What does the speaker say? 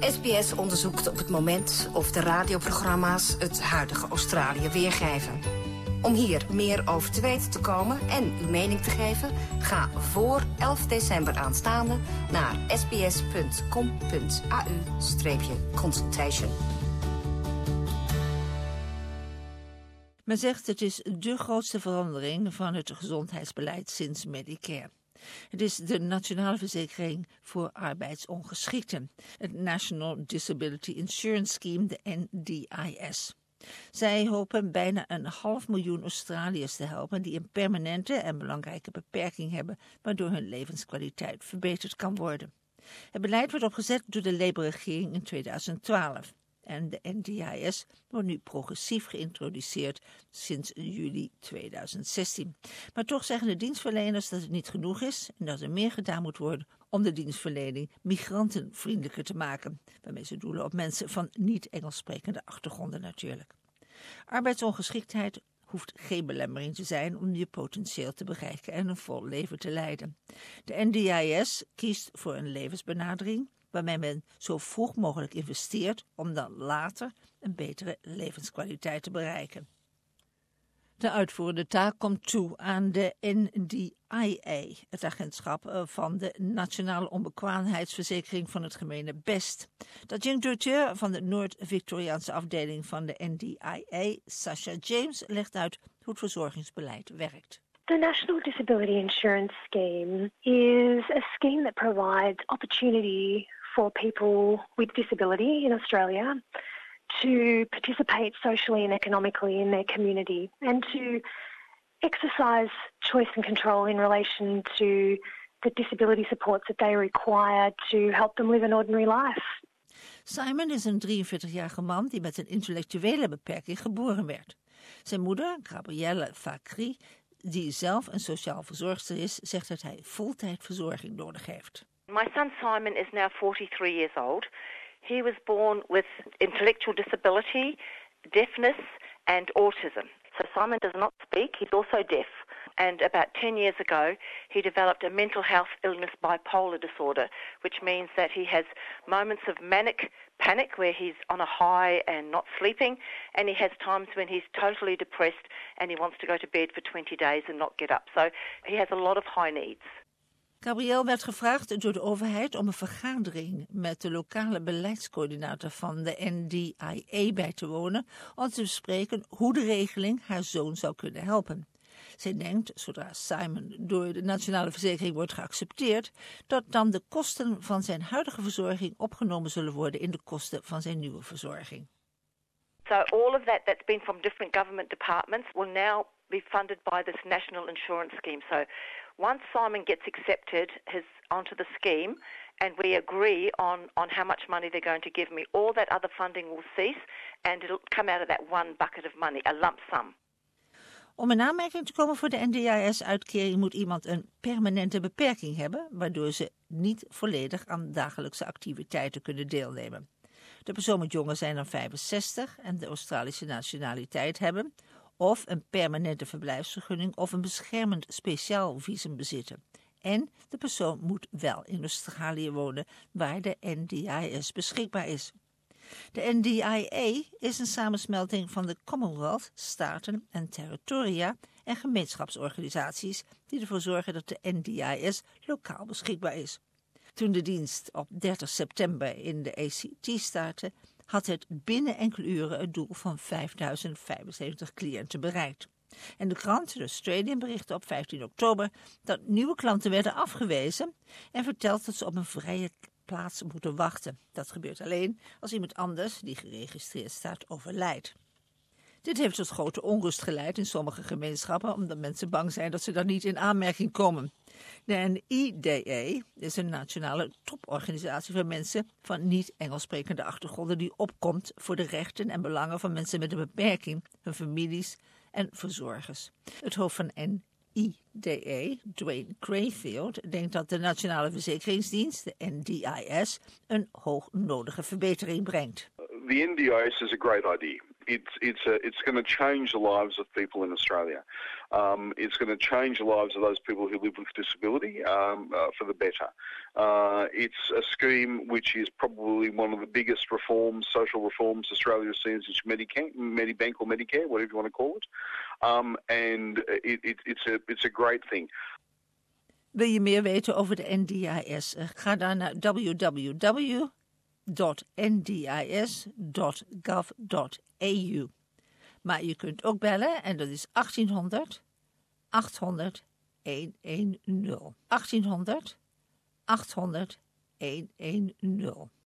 SBS onderzoekt op het moment of de radioprogramma's het huidige Australië weergeven. Om hier meer over te weten te komen en uw mening te geven, ga voor 11 december aanstaande naar sbs.com.au/consultation. Men zegt het is de grootste verandering van het gezondheidsbeleid sinds Medicare. Het is de Nationale Verzekering voor Arbeidsongeschikten, het National Disability Insurance Scheme, de NDIS. Zij hopen bijna 500.000 Australiërs te helpen die een permanente en belangrijke beperking hebben, waardoor hun levenskwaliteit verbeterd kan worden. Het beleid werd opgezet door de Labour-regering in 2012. En de NDIS wordt nu progressief geïntroduceerd sinds juli 2016. Maar toch zeggen de dienstverleners dat het niet genoeg is en dat er meer gedaan moet worden om de dienstverlening migrantenvriendelijker te maken. Waarmee ze doelen op mensen van niet-Engels sprekende achtergronden natuurlijk. Arbeidsongeschiktheid hoeft geen belemmering te zijn om je potentieel te bereiken en een vol leven te leiden. De NDIS kiest voor een levensbenadering waarmee men zo vroeg mogelijk investeert om dan later een betere levenskwaliteit te bereiken. De uitvoerende taak komt toe aan de NDIA, het agentschap van de Nationale Onbekwaamheidsverzekering van het gemene best. De adjunct-directeur van de Noord-Victoriaanse afdeling van de NDIA, Sasha James, legt uit hoe het verzorgingsbeleid werkt. The National Disability Insurance Scheme is a scheme that provides opportunity for people with disability in Australia to participate socially and economically in their community and to exercise choice and control in relation to the disability supports that they require to help them live an ordinary life. Simon is een 43-jarige man die met een intellectuele beperking geboren werd. Zijn moeder, Gabrielle Fakri, die zelf een sociaal verzorgster is, zegt dat hij voltijdverzorging nodig heeft. My son Simon is now 43 years old. He was born with intellectual disability, deafness and autism. So Simon does not speak, he's also deaf. And about 10 years ago, he developed a mental health illness bipolar disorder, which means that he has moments of manic panic where he's on a high and not sleeping, and he has times when he's totally depressed and he wants to go to bed for 20 days and not get up. So he has a lot of high needs. Gabrielle werd gevraagd door de overheid om een vergadering met de lokale beleidscoördinator van de NDIA bij te wonen om te bespreken hoe de regeling haar zoon zou kunnen helpen. Zij denkt, zodra Simon door de Nationale Verzekering wordt geaccepteerd, dat dan de kosten van zijn huidige verzorging opgenomen zullen worden in de kosten van zijn nieuwe verzorging. So all of that that's been from different government departments will now be funded by this national insurance scheme. So once Simon gets accepted onto the scheme and we agree on how much money they're going to give me, all that other funding will cease and it'll come out of that one bucket of money, a lump sum. Om in aanmerking te komen voor de NDIS-uitkering moet iemand een permanente beperking hebben, waardoor ze niet volledig aan dagelijkse activiteiten kunnen deelnemen. De persoon moet jonger zijn dan 65 en de Australische nationaliteit hebben, of een permanente verblijfsvergunning of een beschermend speciaal visum bezitten. En de persoon moet wel in Australië wonen, waar de NDIS beschikbaar is. De NDIA is een samensmelting van de Commonwealth, staten en territoria en gemeenschapsorganisaties die ervoor zorgen dat de NDIS lokaal beschikbaar is. Toen de dienst op 30 september in de ACT startte, had het binnen enkele uren het doel van 5.075 cliënten bereikt. En de krant, The Australian, berichtte op 15 oktober dat nieuwe klanten werden afgewezen en vertelt dat ze op een vrije plaats moeten wachten. Dat gebeurt alleen als iemand anders, die geregistreerd staat, overlijdt. Dit heeft tot grote onrust geleid in sommige gemeenschappen, omdat mensen bang zijn dat ze dan niet in aanmerking komen. De NIDA is een nationale toporganisatie van mensen van niet-Engels sprekende achtergronden die opkomt voor de rechten en belangen van mensen met een beperking, hun families en verzorgers. Het hoofd van NIDA, Dwayne Crayfield, denkt dat de Nationale Verzekeringsdienst, de NDIS, een hoognodige verbetering brengt. The NDIS is a great idea. it's going to change the lives of people in Australia. It's going to change the lives of those people who live with disability for the better. It's a scheme which is probably one of the biggest reforms, social reforms Australia has seen since Medibank or Medicare, whatever you want to call it. And it's a great thing. Wil je meer weten over de NDIS? Ga dan naar www.ndis.gov.au. Maar je kunt ook bellen en dat is 1800 800 110. 1800 800 110.